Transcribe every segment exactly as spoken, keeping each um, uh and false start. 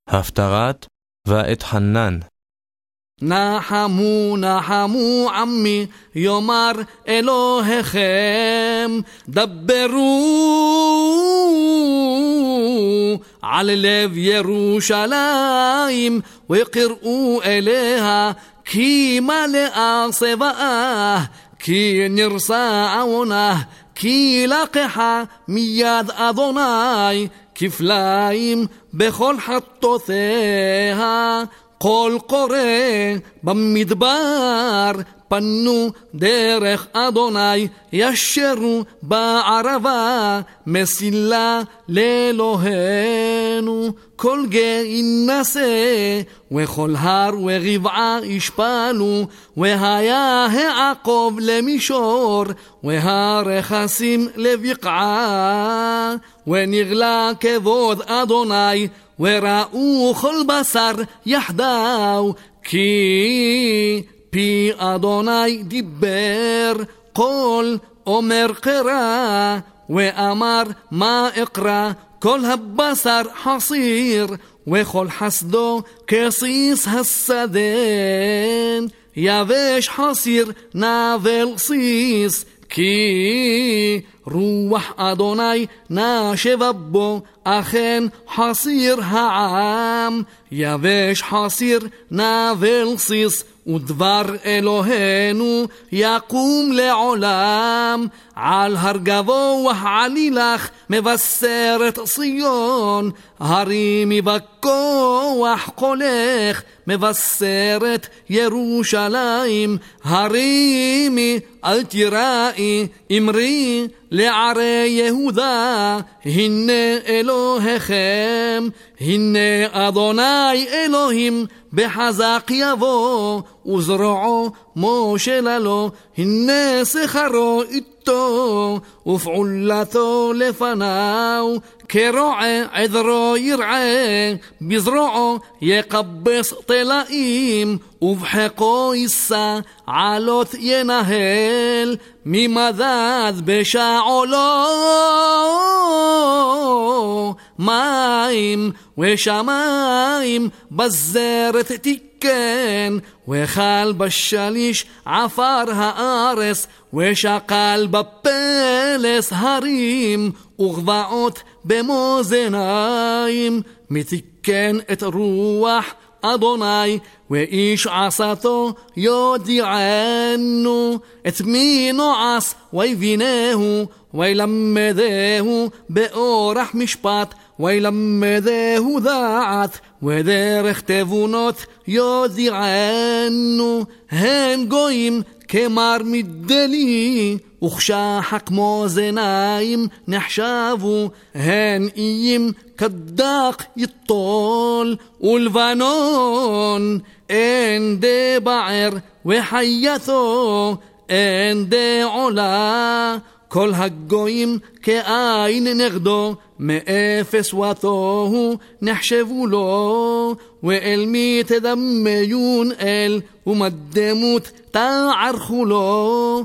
הפטרת ואתחנן. נחמו נחמו עמי יאמר אלוהיכם, דברו על לב ירושלים וקראו אליה, כי מלאה צבאה, כי נרסה עונה, כי לקחה מיד אדוני כפליים בכל חטאותיה. קול קורא במדבר, פנו דרך אדוני, ישרו בערבה, מסילה לאלוהינו. כל גיא נשא וכל הר וגבעה ישפלו, והיה העקוב למישור והרכסים לבקעה, ונגלה כבוד אדוני וראו כל בשר יחדיו, כי פי אדוני דיבר. קול אומר קרא ואמר מה אקרא, כל הבשר חסיר וכל חסדו כסיס השדה. יבש חסיר נבל סיס, כי רוח אדוני נשבה בו, אכן חסיר העם. יבש חסיר נבל סיס, ודבר אלוהינו יקום לעולם. על הר גבוה עלילך מבשרת ציון, הרימי בכוח קולך מבשרת ירושלים. הרימי אל תיראי, אמרי לערי יהודה, הנה אלוהיכם, הנה אדוני אלוהים בחזק יבוא, וזרועו מושל לו, הנה שכרו איתו ופעולתו לפניו. כרועה עדרו ירעה, בזרועו יקבס תלאים, ובחקו יישא עלות ינהל. ממדד בשעולו מים ושמיים בזרת תיקן, וחל בשליש עפר הארץ, ושקל בפלס הרים, וגבעות במאזניים. מתיקן את רוח אדוני, ואיש עשתו יודיענו. את מי נועס ויבינהו, וילמדהו באורח משפט, וילמדהו דעת, ודרך תבונות יודיענו. הן גויים כמר מדלי, וכשחק כמו זניים נחשבו. הן איים כדק יטול, ולבנון אין דה בער וחייתו אין דה עולה. כל הגויים כעין נגדו, מאפס ותוהו נחשבו לו. ואל מי תדמיון אל, ומדמות תערכו לו.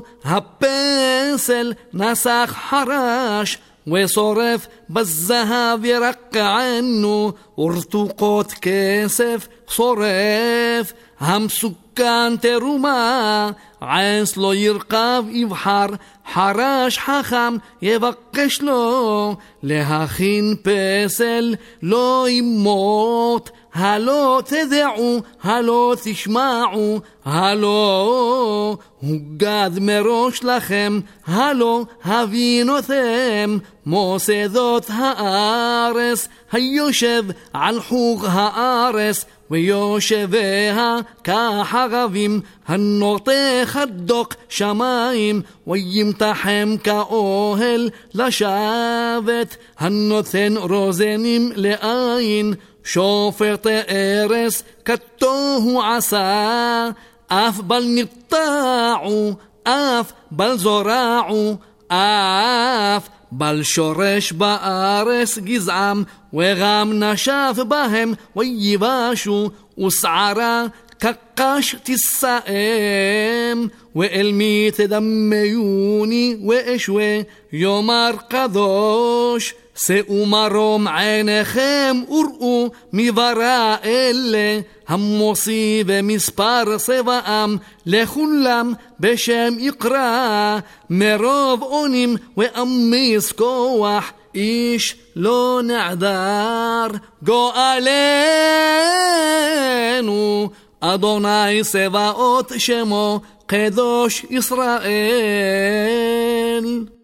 הפסל נסח חרש, ושורף בזהב ירקענו, ורתוקות כסף שורף. המסוכן תרומה, עס לא ירכב יבחר, חרש חכם יבקש לו. להכין פסל לא ימות, הלא תדעו, הלא תשמעו, הלא הוגד מראש לכם, הלא הבינותם. מוסדות הארץ היושב על חוג הארץ, ויושביה כחרבים, הנוטה חדוק שמיים, וימתחם כאוהל לשבת, הנותן רוזנים לעין. שופט ארס כתוהו עשה, אף בל נרתעו, אף בל זורעו, אף בל שורש בארץ גזעם, וגם נשב בהם ויבשו, וסערה כקש תסאם, ואל מי תדמיוני ואשווה, יאמר קדוש. שאו מרום עיניכם וראו מברא אלה, המוסי ומספר צבאם לכולם בשם יקרא, מרוב אונים ואמיץ כוח איש לא נעדר. גואלנו אדוני צבאות שמו, קדוש ישראל.